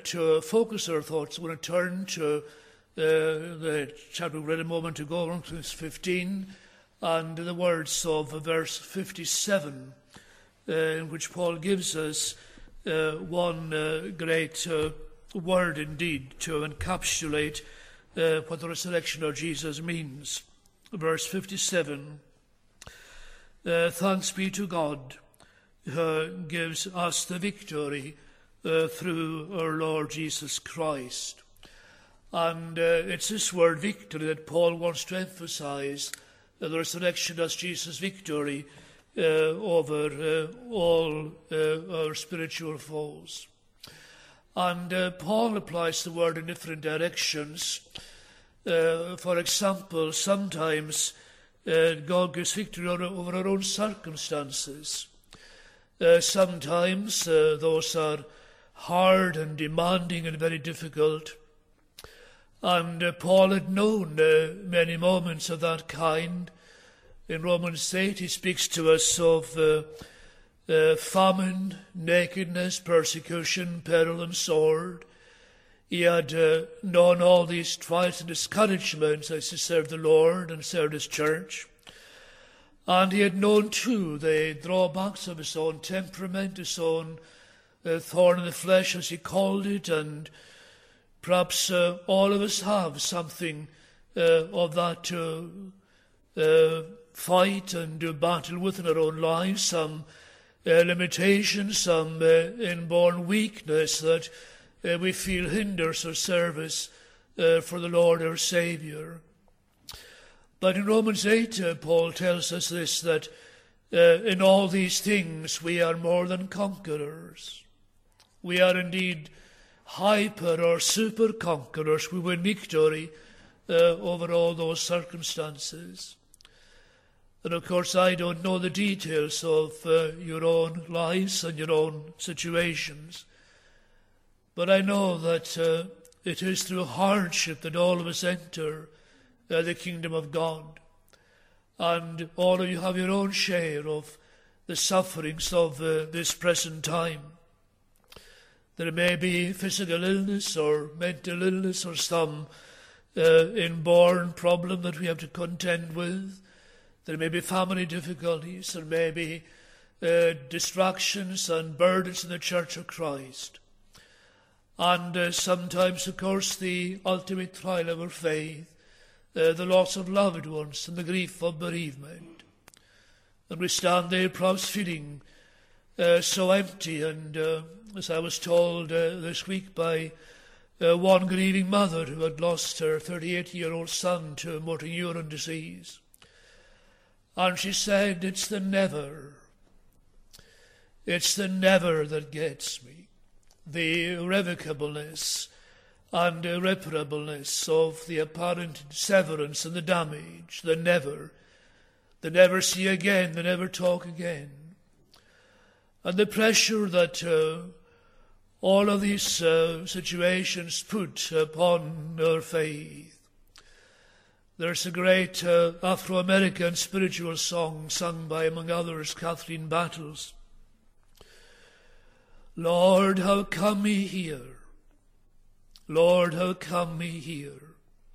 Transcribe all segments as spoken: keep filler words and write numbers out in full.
to focus our thoughts, I want to turn to uh, the chapter we read a moment ago, Romans fifteen, and the words of verse fifty-seven, uh, in which Paul gives us uh, one uh, great uh, word indeed to encapsulate uh, what the resurrection of Jesus means. Verse fifty-seven, uh, thanks be to God who gives us the victory uh, through our Lord Jesus Christ. And uh, it's this word victory that Paul wants to emphasize, uh, the resurrection as Jesus' victory uh, over uh, all uh, our spiritual foes. And uh, Paul applies the word in different directions. Uh, for example, sometimes uh, God gives victory over, over our own circumstances. Uh, sometimes uh, those are hard and demanding and very difficult. And uh, Paul had known uh, many moments of that kind. In Romans eight, he speaks to us of uh, uh, famine, nakedness, persecution, peril, and sword. He had uh, known all these trials and discouragements as he served the Lord and served his church. And he had known, too, the drawbacks of his own temperament, his own uh, thorn in the flesh, as he called it, and perhaps uh, all of us have something uh, of that to uh, fight and do battle with in our own lives, some uh, limitations, some uh, inborn weakness that uh, we feel hinders our service uh, for the Lord our Saviour. But in Romans eight, uh, Paul tells us this, that uh, in all these things we are more than conquerors. We are indeed hyper or super conquerors. We win victory uh, over all those circumstances. And of course, I don't know the details of uh, your own lives and your own situations, but I know that uh, it is through hardship that all of us enter uh, the kingdom of God. And all of you have your own share of the sufferings of uh, this present time. There may be physical illness or mental illness or some uh, inborn problem that we have to contend with. There may be family difficulties. There may be uh, distractions and burdens in the Church of Christ. And uh, sometimes, of course, the ultimate trial of our faith, uh, the loss of loved ones and the grief of bereavement. And we stand there perhaps feeling uh, so empty, and uh, as I was told uh, this week by uh, one grieving mother who had lost her thirty-eight-year-old son to motor neuron disease. And she said, it's the never, it's the never that gets me. The irrevocableness and irreparableness of the apparent severance and the damage, the never, the never see again, the never talk again. And the pressure that uh, all of these uh, situations put upon our faith. There's a great uh, Afro-American spiritual song sung by, among others, Catherine Battles. Lord, how come me here? Lord, how come me here?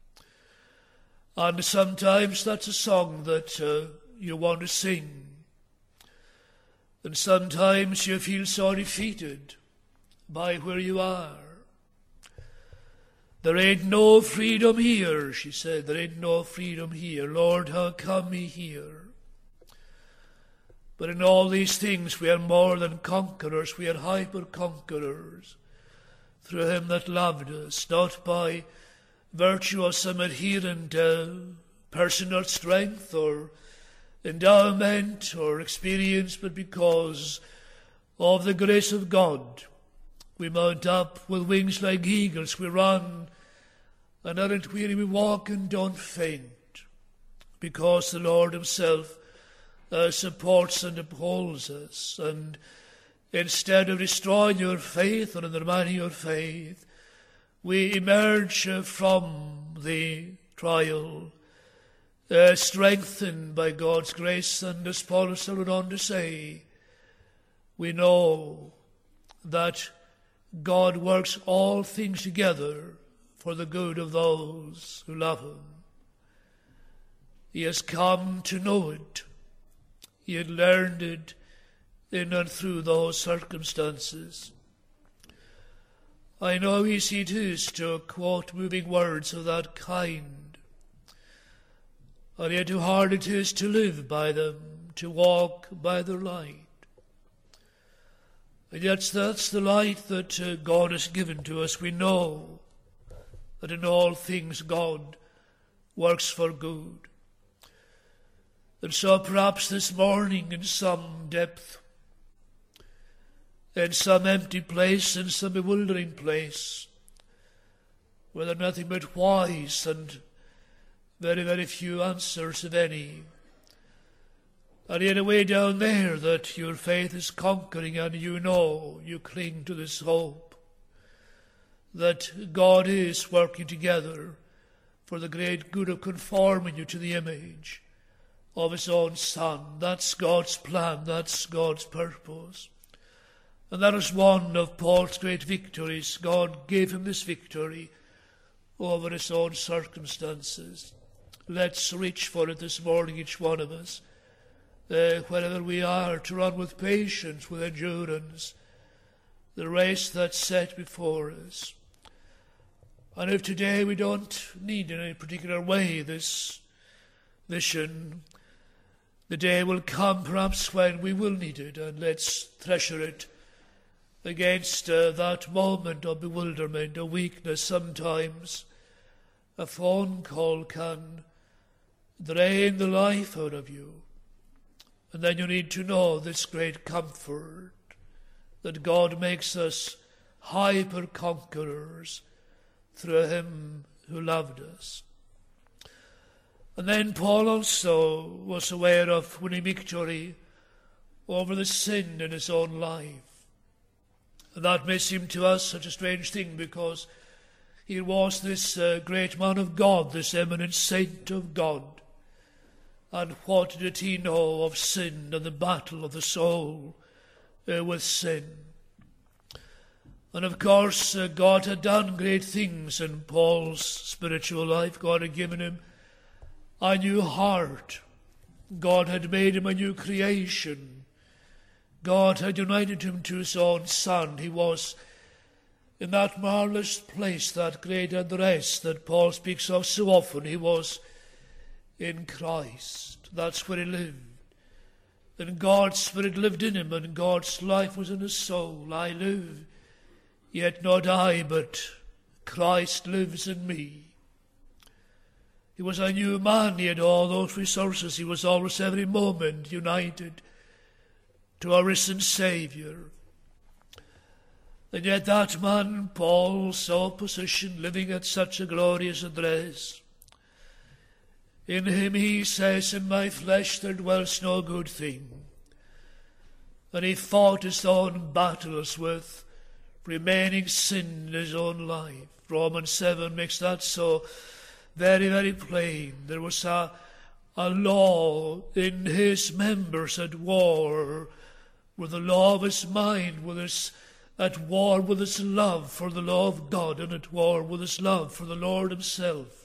And sometimes that's a song that uh, you want to sing. And sometimes you feel so defeated by where you are. There ain't no freedom here, she said. There ain't no freedom here. Lord, how come me here? But in all these things we are more than conquerors. We are hyper-conquerors through him that loved us, not by virtue of some adherent uh, personal strength or endowment or experience, but because of the grace of God. We mount up with wings like eagles. We run and aren't weary. We walk and don't faint, because the Lord himself uh, supports and upholds us. And instead of destroying your faith or undermining your faith, we emerge uh, from the trial uh, strengthened by God's grace. And as Paul himself went on to say, we know that God works all things together for the good of those who love him. He has come to know it. He had learned it in and through those circumstances. I know how easy it is to quote moving words of that kind, and yet how hard it is to live by them, to walk by their light. And yet that's the light that uh, God has given to us. We know that in all things God works for good. And so perhaps this morning in some depth, in some empty place, in some bewildering place, where there are nothing but whys and very, very few answers, if any, and yet away down there that your faith is conquering, and you know, you cling to this hope that God is working together for the great good of conforming you to the image of his own Son. That's God's plan, that's God's purpose. And that is one of Paul's great victories. God gave him this victory over his own circumstances. Let's reach for it this morning, each one of us, uh, wherever we are, to run with patience, with endurance, the race that's set before us. And if today we don't need in any particular way this vision, the day will come perhaps when we will need it, and let's treasure it against uh, that moment of bewilderment, of weakness. Sometimes a phone call can drain the life out of you. And then you need to know this great comfort that God makes us hyper-conquerors through him who loved us. And then Paul also was aware of winning victory over the sin in his own life. And that may seem to us such a strange thing, because he was this uh, great man of God, this eminent saint of God. And what did he know of sin and the battle of the soul uh, with sin? And of course, uh, God had done great things in Paul's spiritual life. God had given him a new heart. God had made him a new creation. God had united him to his own Son. He was in that marvelous place, that great rest that Paul speaks of so often. He was in Christ. That's where he lived. And God's Spirit lived in him, and God's life was in his soul. I live, yet not I, but Christ lives in me. He was a new man. He had all those resources. He was always every moment united to our risen Saviour. And yet that man, Paul, so positioned, living at such a glorious address. In him he says, in my flesh there dwells no good thing. And he fought his own battles with remaining sin in his own life. Romans seven makes that so very, very plain. There was a, a law in his members at war with the law of his mind, with his, at war with his love for the law of God, and at war with his love for the Lord himself.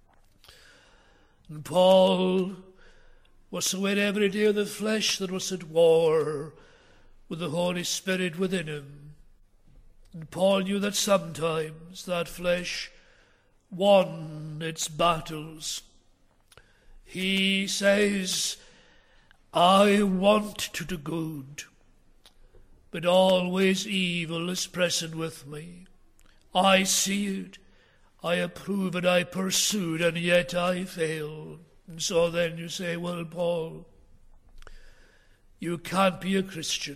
And Paul was aware every day of the flesh that was at war with the Holy Spirit within him. And Paul knew that sometimes that flesh won its battles. He says, I want to do good, but always evil is present with me. I see it, I approve it, I pursue it, and yet I fail. And so then you say, well, Paul, you can't be a Christian.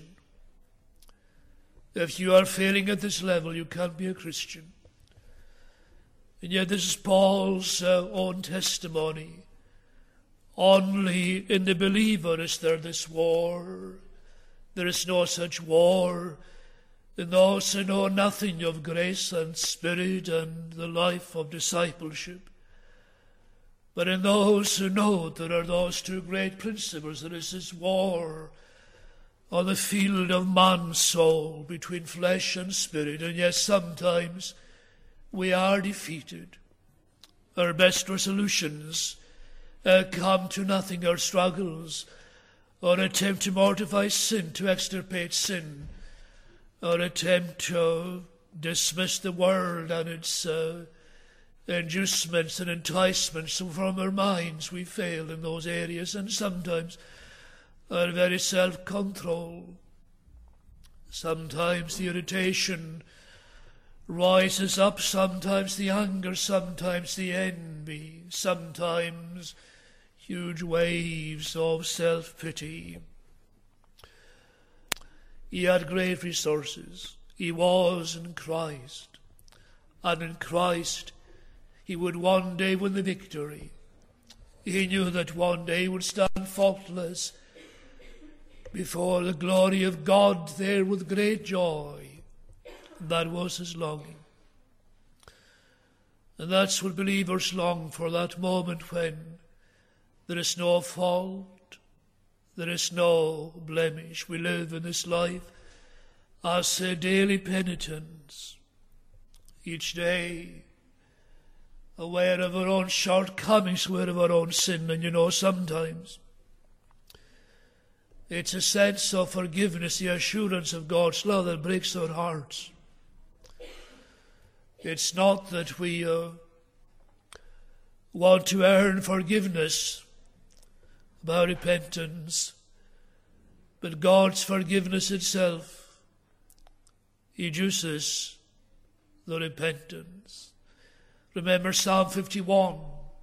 If you are failing at this level, you can't be a Christian. And yet this is Paul's uh, own testimony. Only in the believer is there this war. There is no such war in those who know nothing of grace and spirit and the life of discipleship. But in those who know there are those two great principles, there is this war on the field of man's soul between flesh and spirit, and yes, sometimes we are defeated. Our best resolutions uh, come to nothing. Our struggles, or attempt to mortify sin, to extirpate sin, or attempt to dismiss the world and its uh, inducements and enticements from our minds, we fail in those areas, and sometimes our very self-control. Sometimes the irritation rises up, sometimes the anger, sometimes the envy, sometimes huge waves of self-pity. He had great resources. He was in Christ, and in Christ he would one day win the victory. He knew that one day he would stand faultless before the glory of God there with great joy. That was his longing. And that's what believers long for, that moment when there is no fault, there is no blemish. We live in this life as a daily penitence, each day aware of our own shortcomings, aware of our own sin. And you know, sometimes it's a sense of forgiveness, the assurance of God's love that breaks our hearts. It's not that we uh, want to earn forgiveness by repentance, but God's forgiveness itself induces the repentance. Remember Psalm fifty-one.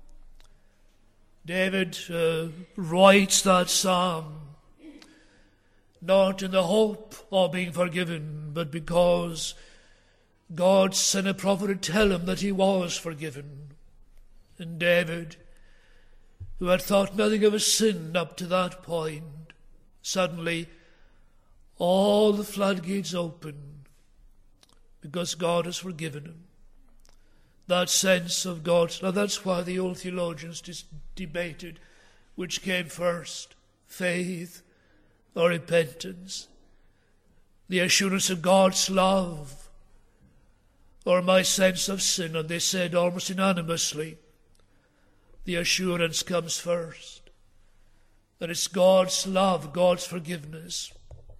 David uh, writes that psalm not in the hope of being forgiven, but because God sent a prophet to tell him that he was forgiven. And David, who had thought nothing of his sin up to that point, suddenly all the floodgates open because God has forgiven him. That sense of God's love, that's why the old theologians dis- debated which came first, faith or repentance. The assurance of God's love or my sense of sin. And they said almost unanimously, the assurance comes first. That it's God's love, God's forgiveness.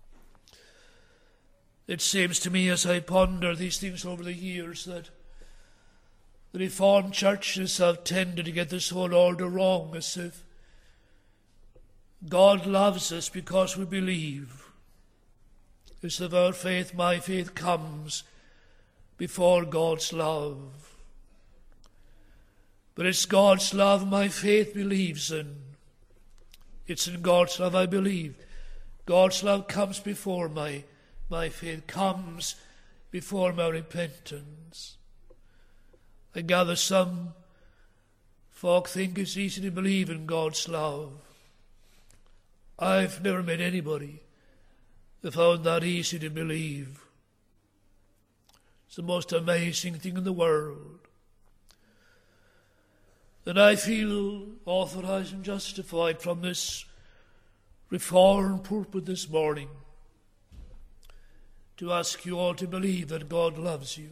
It seems to me as I ponder these things over the years that the Reformed churches have tended to get this whole order wrong, as if God loves us because we believe. As if our faith, my faith, comes before God's love. But it's God's love my faith believes in. It's in God's love I believe. God's love comes before my, my faith, comes before my repentance. I gather some folk think it's easy to believe in God's love. I've never met anybody who found that easy to believe. It's the most amazing thing in the world. And I feel authorized and justified from this Reformed pulpit this morning to ask you all to believe that God loves you.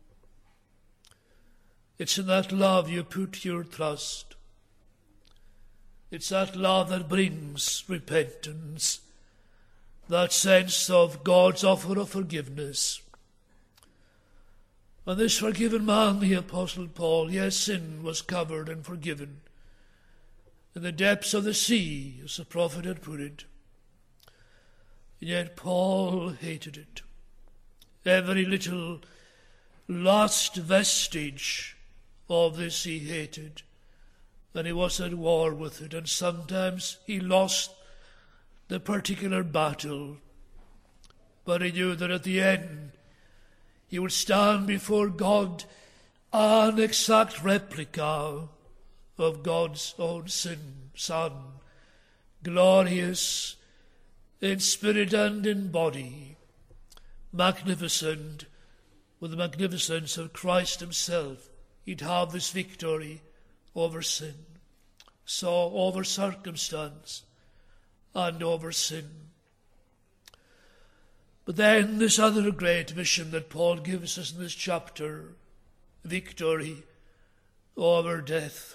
It's in that love you put your trust. It's that love that brings repentance, that sense of God's offer of forgiveness. And this forgiven man, the Apostle Paul, yes, sin was covered and forgiven in the depths of the sea, as the prophet had put it. And yet Paul hated it. Every little last vestige of this he hated. And he was at war with it, and sometimes he lost the particular battle. But he knew that at the end he would stand before God an exact replica of God's own sin, Son, glorious in spirit and in body, magnificent with the magnificence of Christ himself. He'd have this victory over sin, so over circumstance and over sin. But then this other great vision that Paul gives us in this chapter, victory over death.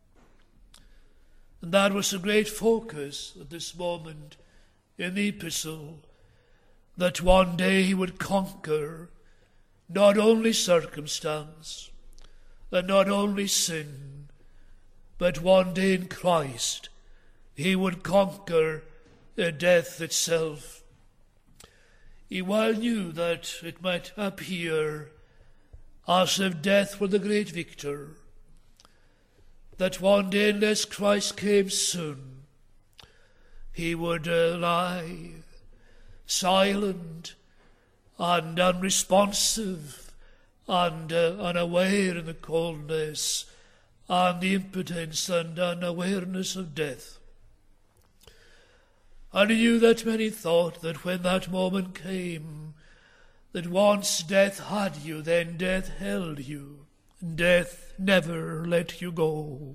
And that was the great focus at this moment in the epistle, that one day he would conquer not only circumstance and not only sin, but one day in Christ he would conquer death itself. He well knew that it might appear as if death were the great victor, that one day, unless Christ came soon, he would uh, lie silent and unresponsive and uh, unaware in the coldness and the impotence and unawareness of death. And he knew that many thought that when that moment came, that once death had you, then death held you. Death never let you go.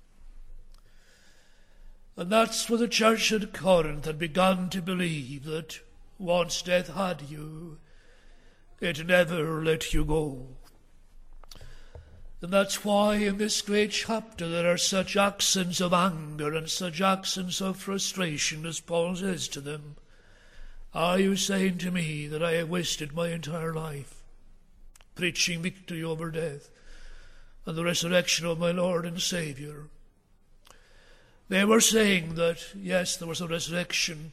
And that's what the church at Corinth had begun to believe, that once death had you, it never let you go. And that's why in this great chapter there are such accents of anger and such accents of frustration, as Paul says to them. Are you saying to me that I have wasted my entire life preaching victory over death and the resurrection of my Lord and Saviour? They were saying that, yes, there was a resurrection.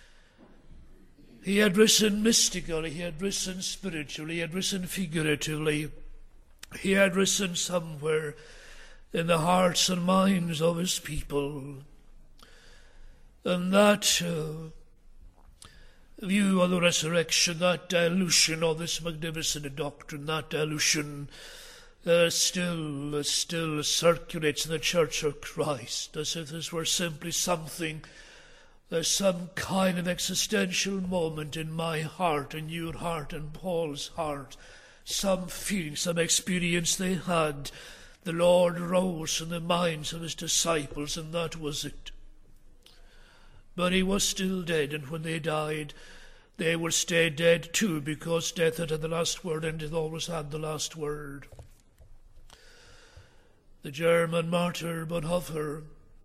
He had risen mystically, he had risen spiritually, he had risen figuratively. He had risen somewhere in the hearts and minds of his people. And that uh, view of the resurrection, that dilution of this magnificent doctrine, that dilution uh, still, uh, still circulates in the Church of Christ, as if this were simply something, uh, some kind of existential moment in my heart and your heart and Paul's heart, some feeling, some experience they had. The Lord rose in the minds of his disciples, and that was it. But he was still dead, and when they died, they would stay dead too, because death had had the last word, and it always had the last word. The German martyr Bonhoeffer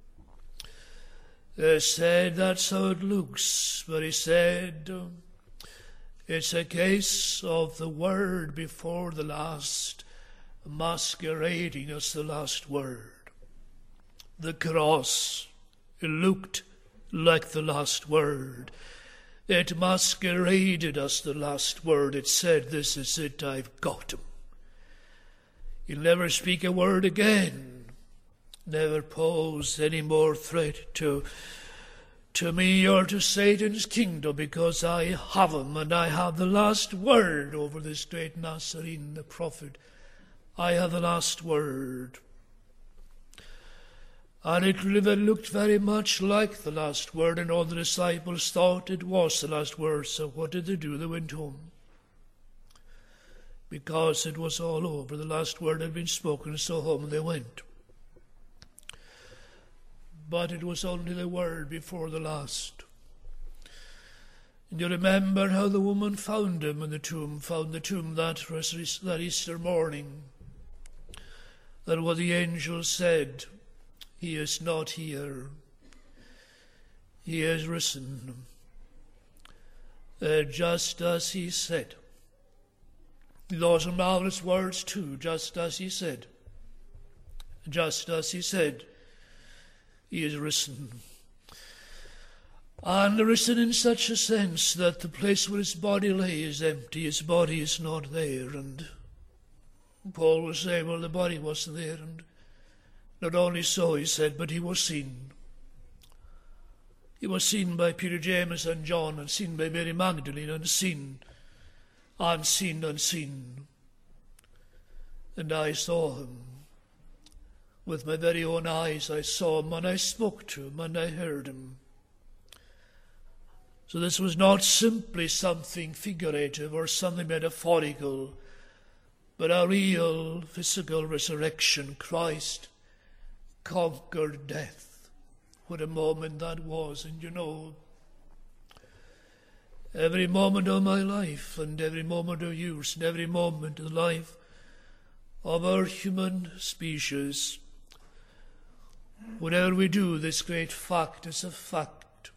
uh, said that's how it looks, but he said uh, it's a case of the word before the last masquerading as the last word. The cross, it looked like the last word. It masqueraded as the last word. It said, this is it, I've got him. He'll never speak a word again, never pose any more threat to, to me or to Satan's kingdom, because I have him, and I have the last word over this great Nazarene, the prophet. I have the last word. And it looked very much like the last word, and all the disciples thought it was the last word. So what did they do? They went home. Because it was all over. The last word had been spoken, so home they went. But it was only the word before the last. And you remember how the woman found him in the tomb, found the tomb that, that Easter morning. That what the angel said, he is not here. He has risen. Uh, just as he said. Those are marvelous words too, just as he said. Just as he said, he is risen. And risen in such a sense that the place where his body lay is empty, his body is not there. And Paul was saying, well, the body wasn't there. And not only so, he said, but he was seen. He was seen by Peter, James, and John, and seen by Mary Magdalene, and seen, unseen, unseen. And I saw him. With my very own eyes I saw him, and I spoke to him, and I heard him. So this was not simply something figurative or something metaphorical, but a real physical resurrection. Christ conquered death. What a moment that was. And you know, every moment of my life and every moment of use and every moment of the life of our human species. Whatever we do, this great fact is a fact.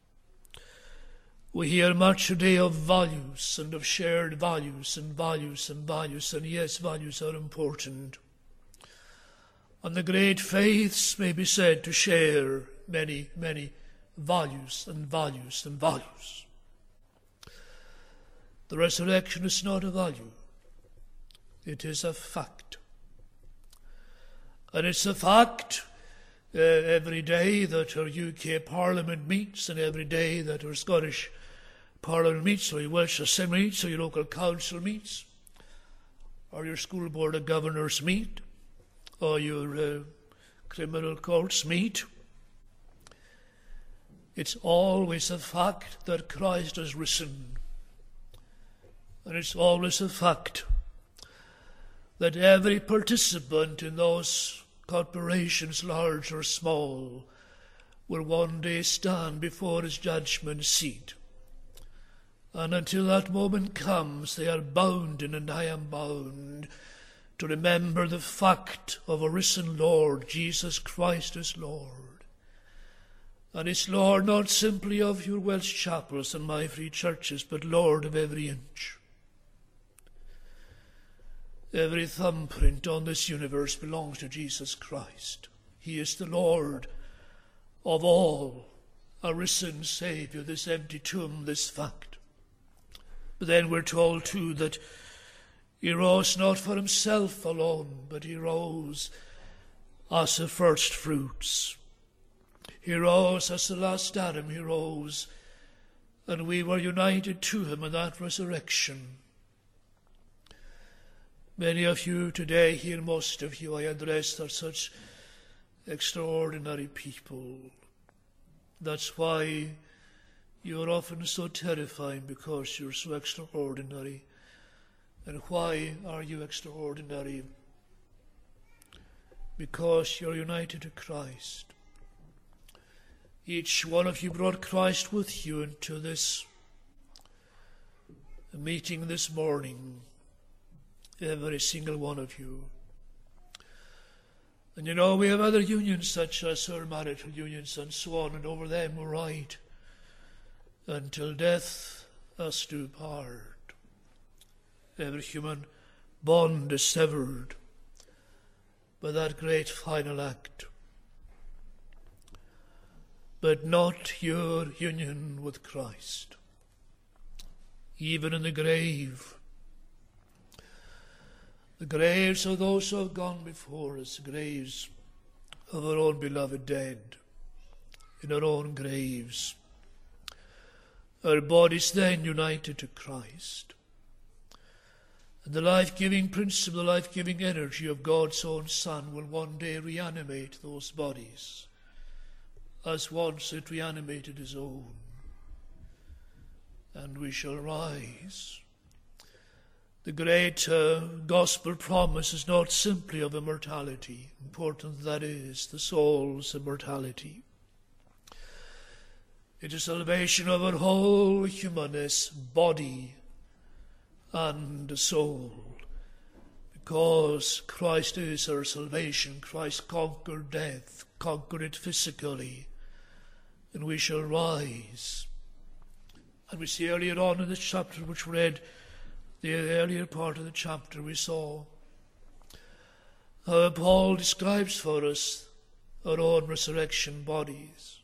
We hear much today of values and of shared values and values and values, and yes, values are important. And the great faiths may be said to share many, many values and values and values. The resurrection is not a value. It is a fact. And it's a fact uh, every day that our U K Parliament meets, and every day that our Scottish Parliament meets, or your Welsh Assembly meets, or your local council meets, or your school board of governors meet, or your uh, criminal courts meet. It's always a fact that Christ has risen. And it's always a fact that every participant in those corporations, large or small, will one day stand before his judgment seat. And until that moment comes, they are bound, and I am bound, to remember the fact of a risen Lord. Jesus Christ is Lord. And it's Lord not simply of your Welsh chapels and my free churches, but Lord of every inch. Every thumbprint on this universe belongs to Jesus Christ. He is the Lord of all, a risen Saviour, this empty tomb, this fact. But then we're told too that he rose not for himself alone, but he rose as the first fruits. He rose as the last Adam, he rose, and we were united to him in that resurrection. Many of you today here, most of you I address, are such extraordinary people. That's why you're often so terrifying, because you're so extraordinary. And why are you extraordinary? Because you're united to Christ. Each one of you brought Christ with you into this meeting this morning. Every single one of you. And you know, we have other unions such as our marital unions and so on, and over them we write, until death us do part. Every human bond is severed by that great final act. But not your union with Christ. Even in the grave, the graves of those who have gone before us, the graves of our own beloved dead, in our own graves, our bodies then united to Christ. And the life-giving principle, the life-giving energy of God's own Son will one day reanimate those bodies, as once it reanimated his own. And we shall rise. The great uh, gospel promise is not simply of immortality, important that is, the soul's immortality. It is salvation of our whole humanness, body and soul, because Christ is our salvation. Christ conquered death, conquered it physically, and we shall rise. And we see earlier on in this chapter which we read, the earlier part of the chapter, we saw how Paul describes for us our own resurrection bodies.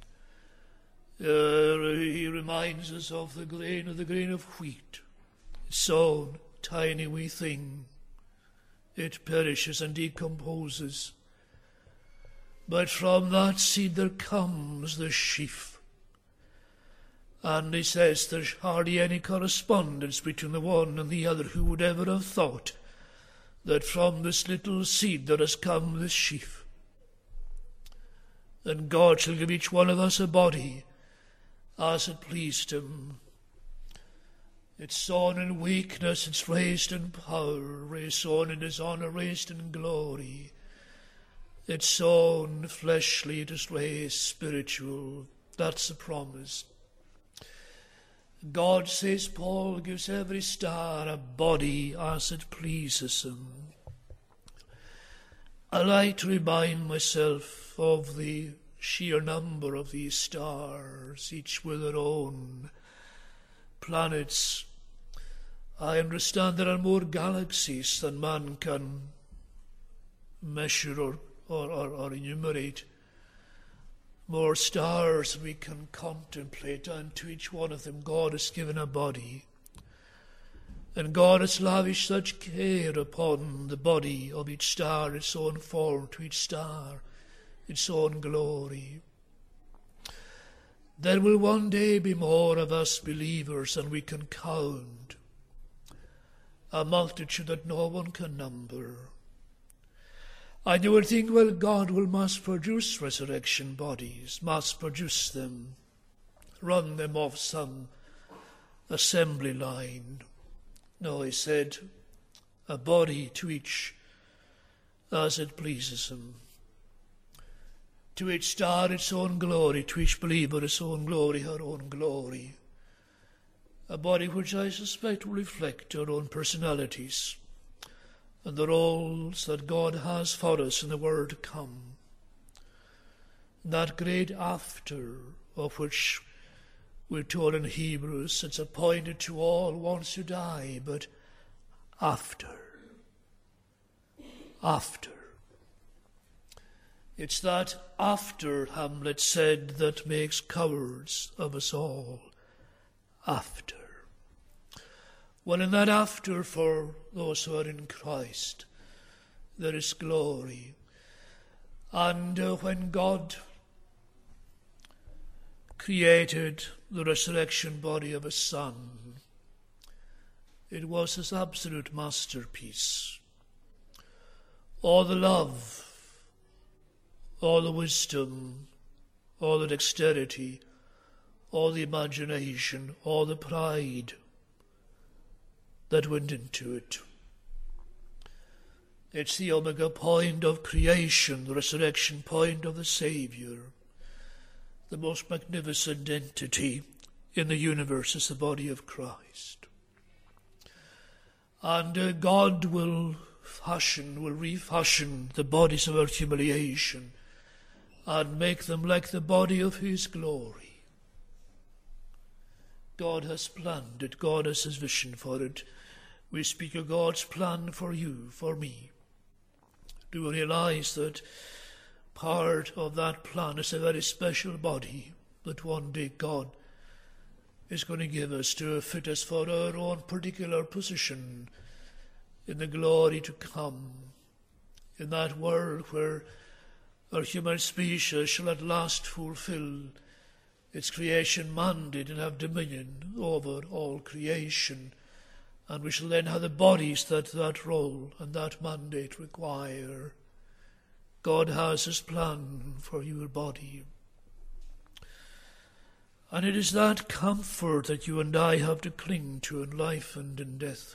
Uh, he reminds us of the grain of the grain of wheat. It's sown, tiny wee thing. It perishes and decomposes. But from that seed there comes the sheaf. And he says there's hardly any correspondence between the one and the other. Who would ever have thought that from this little seed there has come this sheaf? And God shall give each one of us a body as it pleased him. It's sown in weakness, it's raised in power, it's sown in his honour, raised in glory. It's sown fleshly, it is raised spiritual. That's the promise. God, says Paul, gives every star a body as it pleases him. I like to remind myself of the sheer number of these stars, each with their own planets. I understand there are more galaxies than man can measure or, or, or, or enumerate, more stars we can contemplate, and to each one of them God has given a body. And God has lavished such care upon the body of each star, its own form, to each star its own glory. There will one day be more of us believers than we can count, a multitude that no one can number. And you would think, well, God will must produce resurrection bodies, must produce them, run them off some assembly line. No, he said, a body to each as it pleases him. To each star its own glory, to each believer its own glory, her own glory. A body which I suspect will reflect our own personalities and the roles that God has for us in the world to come. That great after, of which we're told in Hebrews, it's appointed to all once to die, but after. After. It's that after, Hamlet said, that makes cowards of us all. After. Well, in that after, for those who are in Christ, there is glory. And uh, when God created the resurrection body of his Son, it was his absolute masterpiece. All the love, all the wisdom, all the dexterity, all the imagination, all the pride that went into it. It's the omega point of creation, the resurrection point of the Saviour. The most magnificent entity in the universe is the body of Christ. And uh, God will fashion, will refashion the bodies of our humiliation and make them like the body of his glory. God has planned it. God has his vision for it. We speak of God's plan for you, for me. Do you realize that part of that plan is a very special body that one day God is going to give us to fit us for our own particular position in the glory to come, in that world where our human species shall at last fulfill its creation mandate and have dominion over all creation. And we shall then have the bodies that that role and that mandate require. God has his plan for your body. And it is that comfort that you and I have to cling to in life and in death.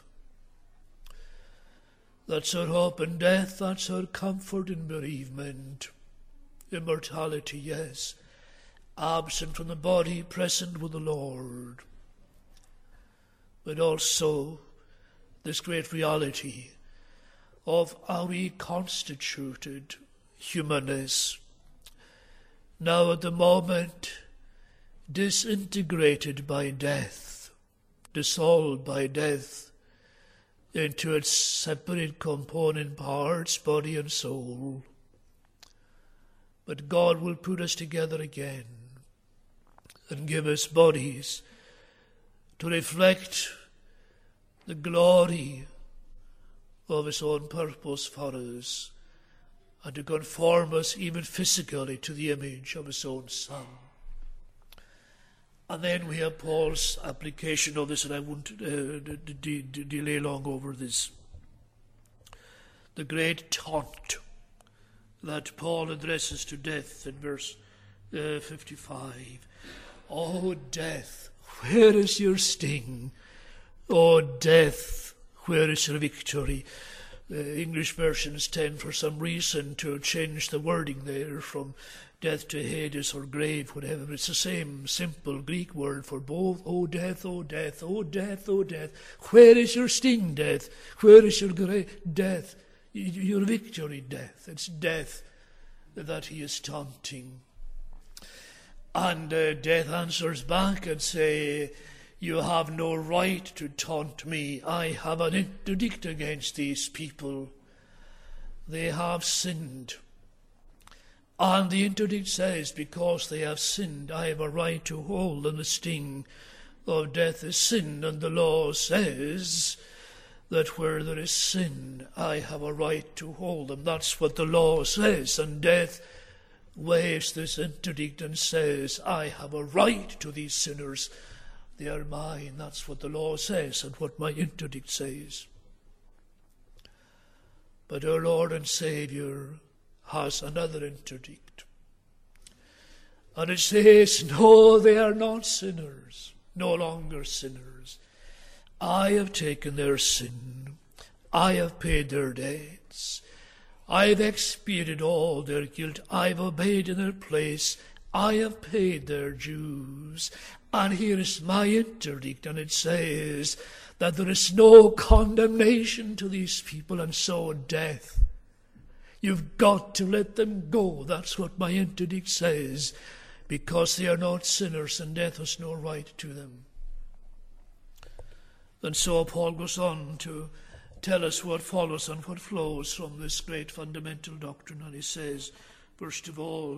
That's our hope in death, that's our comfort in bereavement. Immortality, yes. Absent from the body, present with the Lord. But also this great reality of our reconstituted humanness, now at the moment disintegrated by death, dissolved by death into its separate component parts, body and soul. But God will put us together again and give us bodies to reflect the glory of his own purpose for us and to conform us even physically to the image of his own Son. And then we have Paul's application of this, and I won't uh, d- d- d- delay long over this. The great taunt that Paul addresses to death in verse uh, fifty-five. O death, where is your sting? O death, where is your victory? the English versions tend for some reason to change the wording there from death to Hades or grave, whatever. It's the same simple Greek word for both. O death, O death, O death, O death. Where is your sting, death? Where is your grave, death? Your victory, death. It's death that he is taunting. And uh, death answers back and say, you have no right to taunt me. I have an interdict against these people. They have sinned. And the interdict says, because they have sinned, I have a right to hold them. The sting of death is sin. And the law says that where there is sin, I have a right to hold them. That's what the law says. And death waives this interdict and says, I have a right to these sinners. They are mine. That's what the law says and what my interdict says. But our Lord and Saviour has another interdict. And it says, no, they are not sinners, no longer sinners. I have taken their sin. I have paid their debts. I have expiated all their guilt. I have obeyed in their place. I have paid their dues. And here is my interdict, and it says that there is no condemnation to these people, and so death. You've got to let them go. That's what my interdict says, because they are not sinners, and death has no right to them. And so Paul goes on to tell us what follows and what flows from this great fundamental doctrine. And he says, first of all,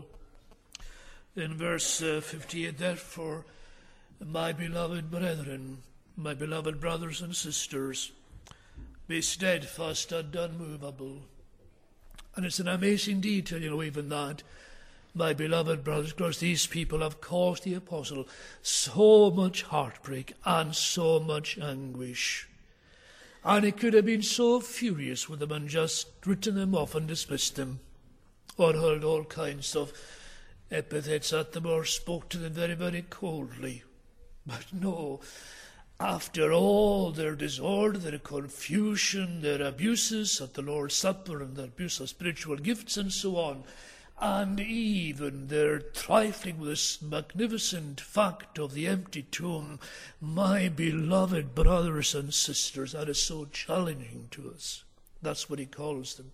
in verse uh, fifty-eight, therefore, my beloved brethren, my beloved brothers and sisters, be steadfast and unmovable. And it's an amazing detail, you know, even that. My beloved brothers, because these people have caused the apostle so much heartbreak and so much anguish. And he could have been so furious with them and just written them off and dismissed them, or hurled all kinds of epithets at them, or spoke to them very, very coldly. But no, after all their disorder, their confusion, their abuses at the Lord's Supper and their abuse of spiritual gifts and so on, and even their trifling with this magnificent fact of the empty tomb, my beloved brothers and sisters, that is so challenging to us. That's what he calls them.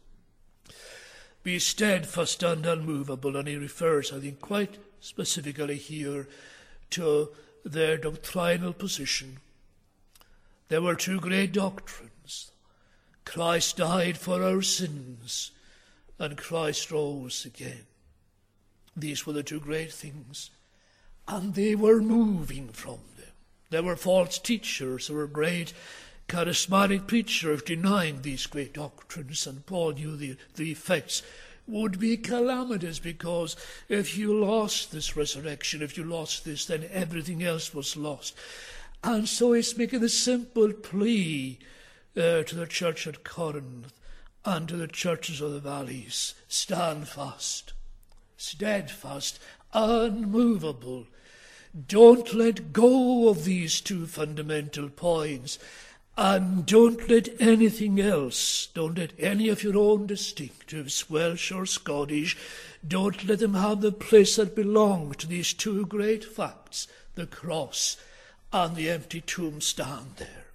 Be steadfast and unmovable, and he refers, I think, quite specifically here to their doctrinal position. There were two great doctrines. Christ died for our sins, and Christ rose again. These were the two great things. And they were moving from them. There were false teachers, there were great charismatic preachers denying these great doctrines, and Paul knew the, the effects would be calamitous, because if you lost this resurrection, if you lost this, then everything else was lost. And so he's making a simple plea uh, to the church at Corinth and to the churches of the valleys. Stand fast, steadfast, unmovable. Don't let go of these two fundamental points. And don't let anything else, don't let any of your own distinctives, Welsh or Scottish, don't let them have the place that belongs to these two great facts, the cross and the empty tomb. Stand there.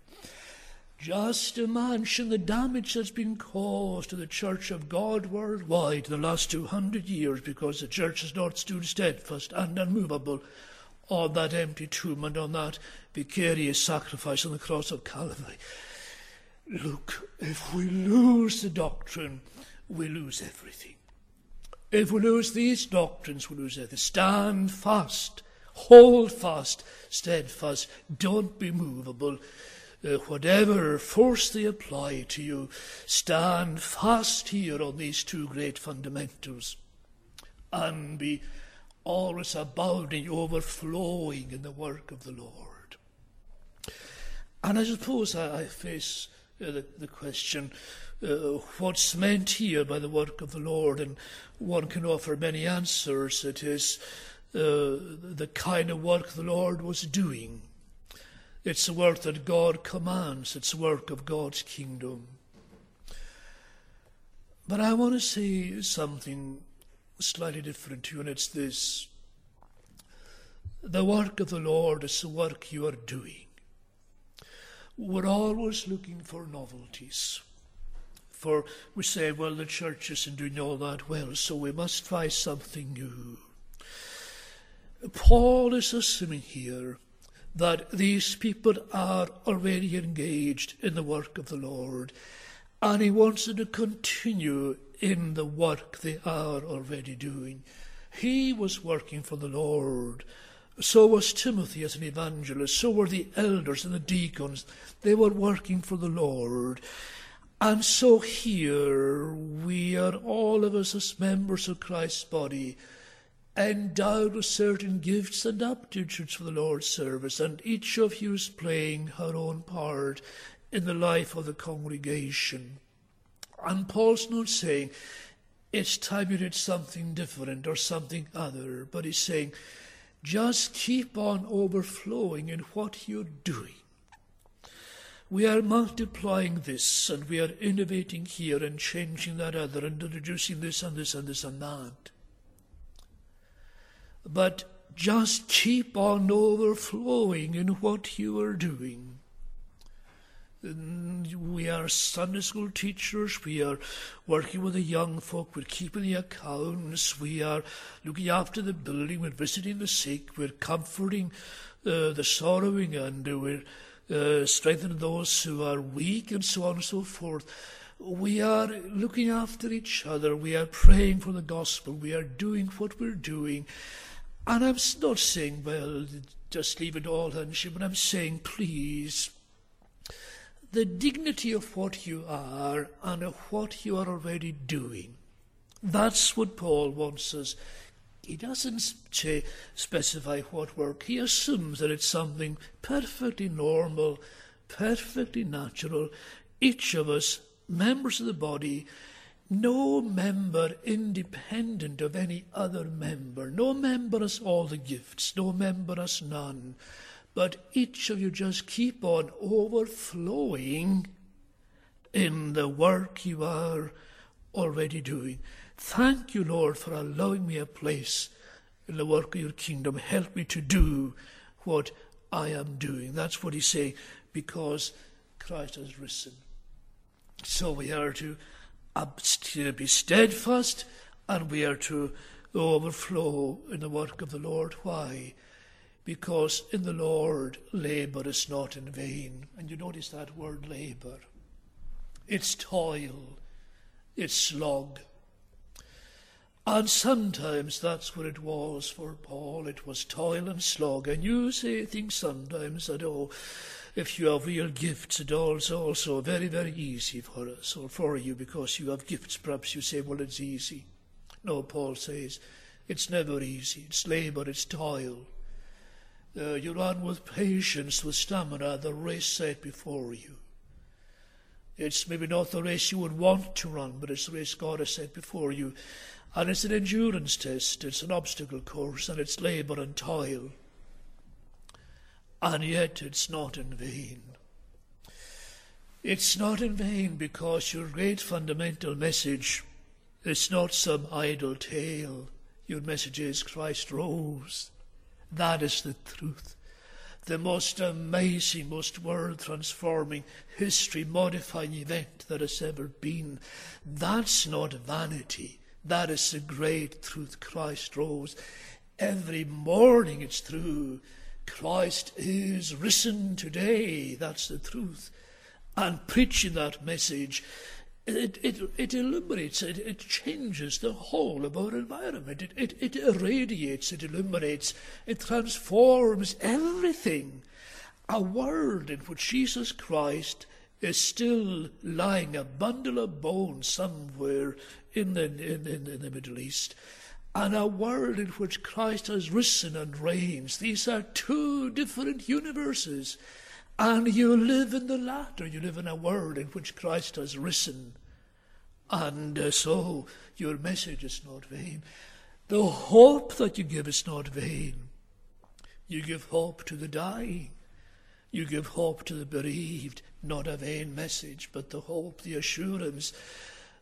Just imagine the damage that's been caused to the Church of God worldwide in the last two hundred years because the Church has not stood steadfast and unmovable on that empty tomb and on that vicarious sacrifice on the cross of Calvary. Look, if we lose the doctrine, we lose everything. If we lose these doctrines, we lose everything. Stand fast, hold fast, steadfast, don't be movable. Uh, whatever force they apply to you, stand fast here on these two great fundamentals and be always abounding, overflowing in the work of the Lord. And I suppose I, I face uh, the, the question, uh, what's meant here by the work of the Lord? And one can offer many answers. It is uh, the kind of work the Lord was doing. It's the work that God commands. It's the work of God's kingdom. But I want to say something slightly different to you, and it's this. The work of the Lord is the work you are doing. We're always looking for novelties. For we say, well, the church isn't doing all that well, so we must try something new. Paul is assuming here that these people are already engaged in the work of the Lord, and he wants them to continue in the work they are already doing. He was working for the Lord. So was Timothy as an evangelist. So were the elders and the deacons. They were working for the Lord. And so here we are, all of us as members of Christ's body, endowed with certain gifts and aptitudes for the Lord's service, and each of you is playing her own part in the life of the congregation. And Paul's not saying it's time you did something different or something other, but he's saying just keep on overflowing in what you're doing. We are multiplying this, and we are innovating here and changing that other and introducing this and this and this and that. But just keep on overflowing in what you are doing. We are Sunday school teachers, we are working with the young folk, we're keeping the accounts, we are looking after the building, we're visiting the sick, we're comforting uh, the sorrowing, and uh, we're uh, strengthening those who are weak, and so on and so forth. We are looking after each other, we are praying for the gospel, we are doing what we're doing. And I'm not saying, well, just leave it all unship, but I'm saying, please, the dignity of what you are and of what you are already doing. That's what Paul wants us. He doesn't say, specify what work. He assumes that it's something perfectly normal, perfectly natural. Each of us, members of the body, no member independent of any other member. No member has all the gifts. No member has none. But each of you just keep on overflowing in the work you are already doing. Thank you, Lord, for allowing me a place in the work of your kingdom. Help me to do what I am doing. That's what he's saying, because Christ has risen. So we are to be steadfast, and we are to overflow in the work of the Lord. Why? Because in the Lord, labour is not in vain. And you notice that word labour. It's toil. It's slog. And sometimes that's what it was for Paul. It was toil and slog. And you say things sometimes that, oh, if you have real gifts, it's also, also very, very easy for us or for you because you have gifts. Perhaps you say, well, it's easy. No, Paul says, it's never easy. It's labour, it's toil. Uh, you run with patience, with stamina, the race set before you. It's maybe not the race you would want to run, but it's the race God has set before you. And it's an endurance test, it's an obstacle course, and it's labour and toil. And yet it's not in vain. It's not in vain because your great fundamental message is not some idle tale. Your message is Christ rose. That is the truth. The most amazing, most world-transforming, history-modifying event that has ever been. That's not vanity. That is the great truth. Christ rose. Every morning it's true. Christ is risen today. That's the truth. And preaching that message, It, it, it illuminates, it, it changes the whole of our environment. It, it, it irradiates, it illuminates, it transforms everything. A world in which Jesus Christ is still lying, a bundle of bones somewhere in the, in, in, in the Middle East, and a world in which Christ has risen and reigns. These are two different universes. And you live in the latter. You live in a world in which Christ has risen. And uh, so your message is not vain. The hope that you give is not vain. You give hope to the dying. You give hope to the bereaved. Not a vain message, but the hope, the assurance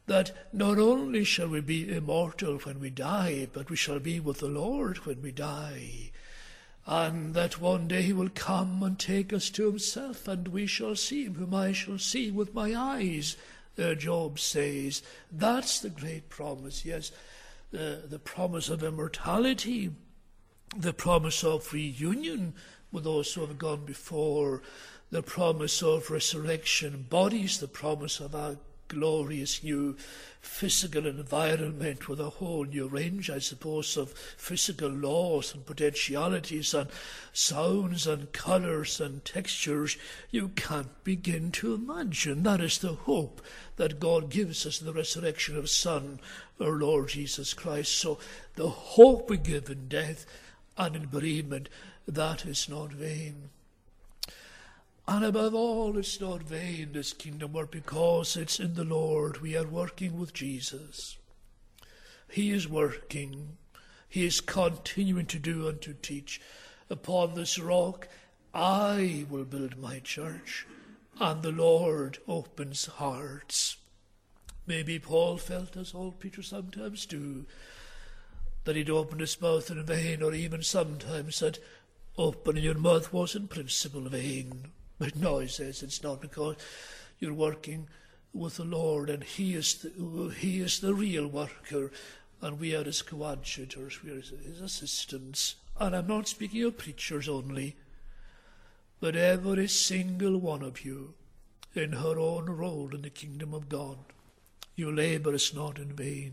that not only shall we be immortal when we die, but we shall be with the Lord when we die. And that one day he will come and take us to himself, and we shall see him whom I shall see with my eyes, uh, Job says. That's the great promise, yes, uh, the promise of immortality, the promise of reunion with those who have gone before, the promise of resurrection bodies, the promise of a glorious new physical environment with a whole new range, I suppose, of physical laws and potentialities and sounds and colours and textures you can't begin to imagine. That is the hope that God gives us in the resurrection of His Son, our Lord Jesus Christ. So the hope we give in death and in bereavement, that is not vain. And above all, it's not vain, this kingdom work, because it's in the Lord. We are working with Jesus. He is working. He is continuing to do and to teach. Upon this rock I will build my church, and the Lord opens hearts. Maybe Paul felt, as all preachers sometimes do, that he'd opened his mouth in vain, or even sometimes that opening your mouth was in principle vain. But no, he says, it's not, because you're working with the Lord, and He is the, He is the real worker, and we are His coadjutors, we are His assistants. And I'm not speaking of preachers only, but every single one of you in her own role in the kingdom of God. Your labour is not in vain.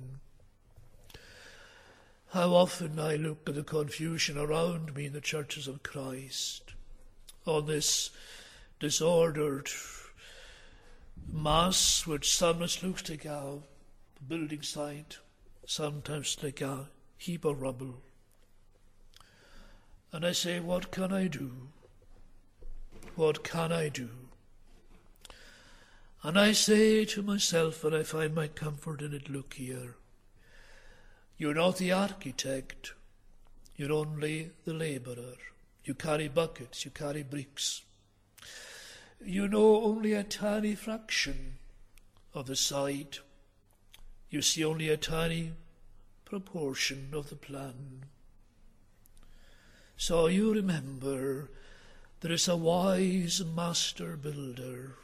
How often I look at the confusion around me in the churches of Christ, on this disordered mass which sometimes looks like a building site, sometimes like a heap of rubble. And I say, what can I do? What can I do? And I say to myself, and I find my comfort in it, look here. You're not the architect. You're only the labourer. You carry buckets, you carry bricks. You know only a tiny fraction of the site. You see only a tiny proportion of the plan. So you remember there is a wise master builder.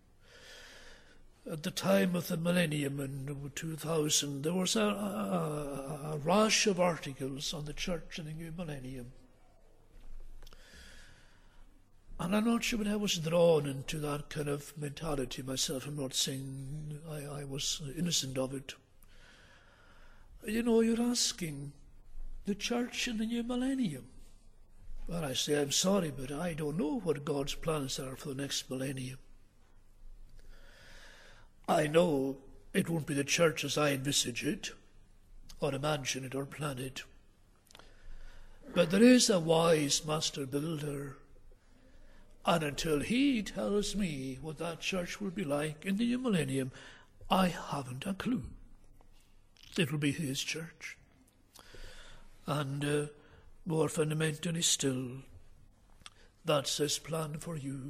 At the time of the millennium in two thousand, there was a, a, a rush of articles on the church in the new millennium. And I'm not sure when I was drawn into that kind of mentality myself. I'm not saying I, I was innocent of it. You know, you're asking the church in the new millennium. Well, I say, I'm sorry, but I don't know what God's plans are for the next millennium. I know it won't be the church as I envisage it, or imagine it, or plan it. But there is a wise master builder. And until he tells me what that church will be like in the new millennium, I haven't a clue. It will be his church. And uh, more fundamentally still, that's his plan for you.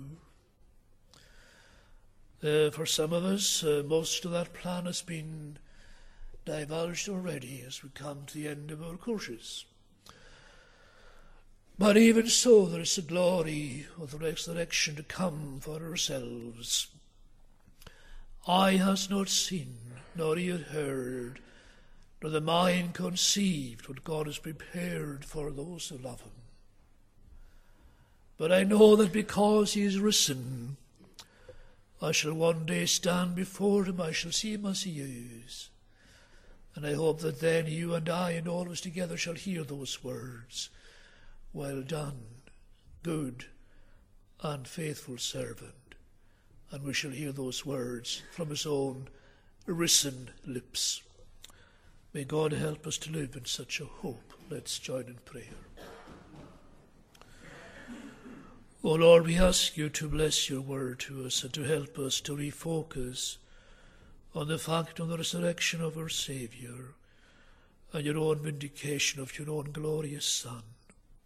Uh, for some of us, uh, most of that plan has been divulged already as we come to the end of our courses. But even so, there is the glory of the resurrection to come for ourselves. Eye has not seen, nor ear heard, nor the mind conceived what God has prepared for those who love Him. But I know that because He is risen, I shall one day stand before Him, I shall see Him as He is. And I hope that then you and I and all of us together shall hear those words. Well done, good and faithful servant. And we shall hear those words from His own risen lips. May God help us to live in such a hope. Let's join in prayer. O Lord, we ask you to bless your word to us and to help us to refocus on the fact of the resurrection of our Saviour and your own vindication of your own glorious Son.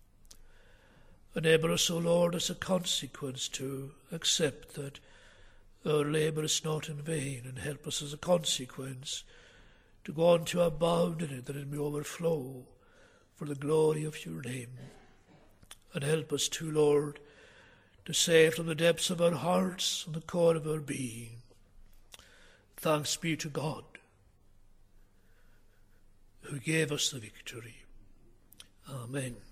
Enable us, O Lord, as a consequence to accept that our labour is not in vain, and help us as a consequence to go on to abound in it, that it may overflow for the glory of your name. And help us too, Lord, to say from the depths of our hearts and the core of our being, thanks be to God, who gave us the victory. Amen.